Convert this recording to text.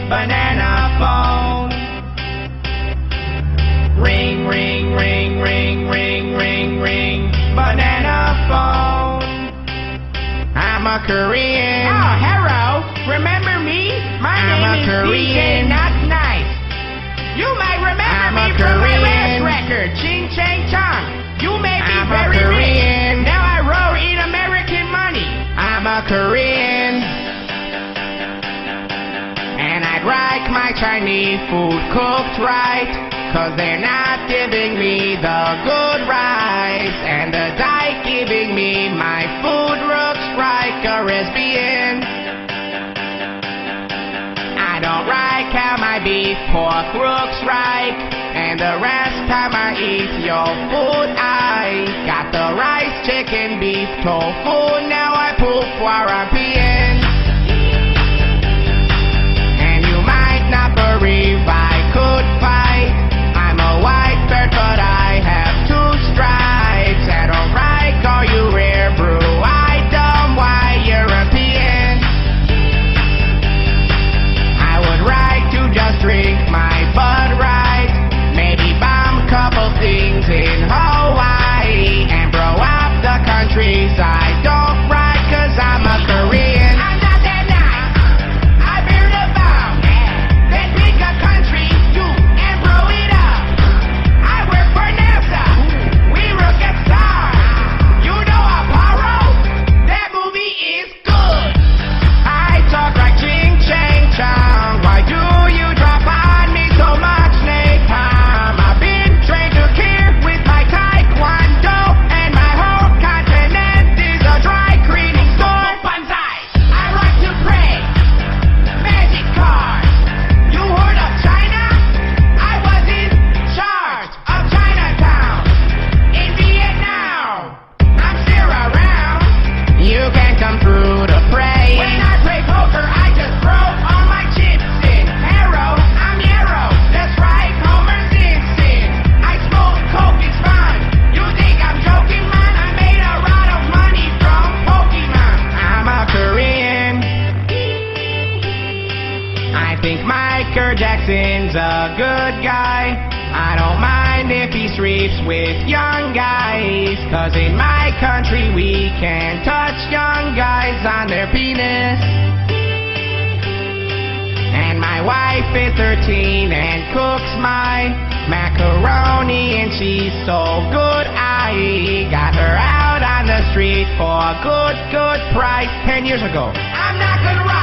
banana phone. Ring, ring, ring, ring, ring, ring, ring, banana phone. I'm a Korean. Oh, hello. Remember me? My name is DJ Not Nice. You might remember me from my last record, Ching Chang Chong. You may be very rich. Now I roll in American money. I'm a Korean. And I'd like my Chinese food cooked right, 'cause they're not giving me the good rice. And the dyke giving me my food looks like a lesbian. I don't like how my beef pork looks right, and the rest time I eat your food I got the rice, chicken, beef, tofu. Now I poop while I'm peeing. And you might not believe I could fight. I'm a white bird, but I have 2 stripes. I don't like all you rare blue-eyed dumb white European. I would like to just drink my Bud right, maybe bomb a couple things in Hawaii, and blow up the countries I don't like, 'cause I'm a Korean. I'm not that nice. I build a bomb, then pick a country, and blow it up. I work for NASA. We look at stars. You know Apollo? That movie is good. I talk like Ching Chang Chong. Why do you drop on me so much napalm? I've been trained to kill with my taekwondo, and my whole continent is a dry cleaning store. Banzai. I like to pray. Magic cards. You heard of China? I was in charge of Chinatown in Vietnam. I'm still around. You can come through to pray. When I play poker, I just throw all my chips in. Arrow, I'm Yarrow. That's right, Homer's instant. I smoke coke, it's fun. You think I'm joking, man? I made a lot of money from Pokemon. I'm a Korean. I think Michael Jackson's a good guy. I don't mind if he sleeps with young guys, 'cause in my country we can touch young guys on their penis. And my wife is 13 and cooks my macaroni, and she's so good I got her out on the street for a good price 10 years ago. I'm not gonna lie.